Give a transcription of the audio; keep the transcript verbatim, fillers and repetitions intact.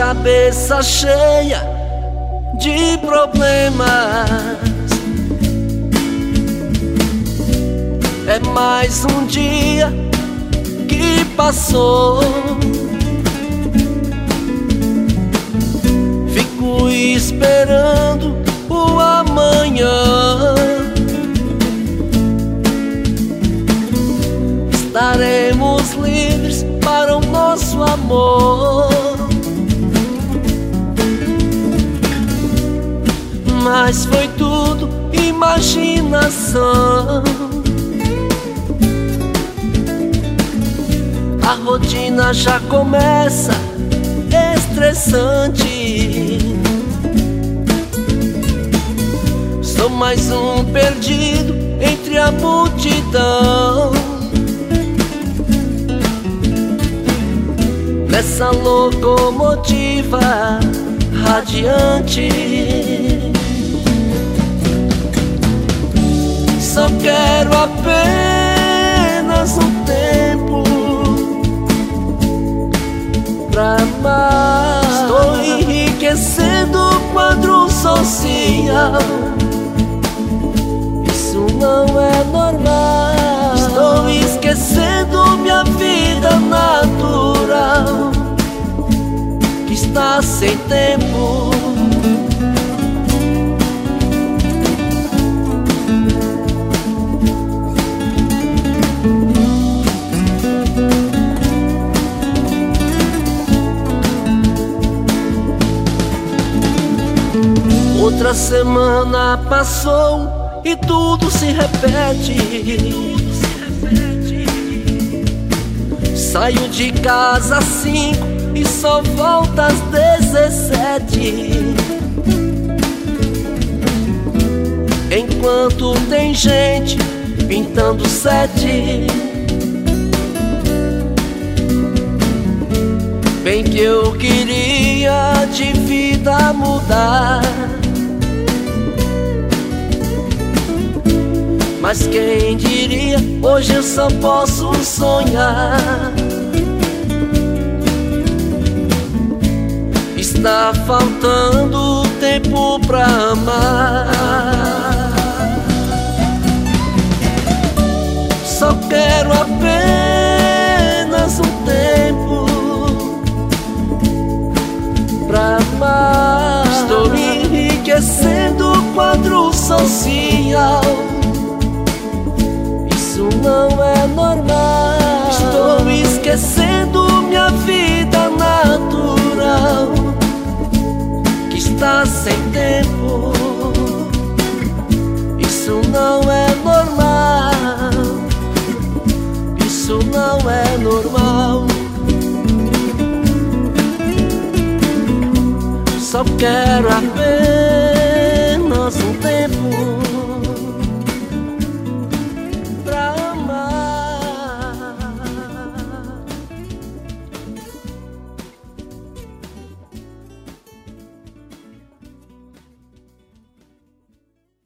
cabeça cheia de problemas. É mais um dia que passou. Fico esperando o amanhã. Estaremos livres para o nosso amor. Mas foi tudo imaginação. A rotina já começa estressante. Sou mais um perdido entre a multidão. Nessa locomotiva radiante, só quero apenas um tempo pra amar. Estou enriquecendo o quadro social. Isso não é normal. Estou esquecendo minha vida natural, que está sem tempo. Outra semana passou e tudo se repete. Saio de casa às cinco e só volto às dezessete. Enquanto tem gente pintando sete. Bem que eu queria de vida mudar, mas quem diria, hoje eu só posso sonhar. Está faltando tempo pra amar. Só quero apenas um tempo pra amar. Estou enriquecendo o quadro social. Isso não é normal. Estou esquecendo minha vida natural, que está sem tempo. Isso não é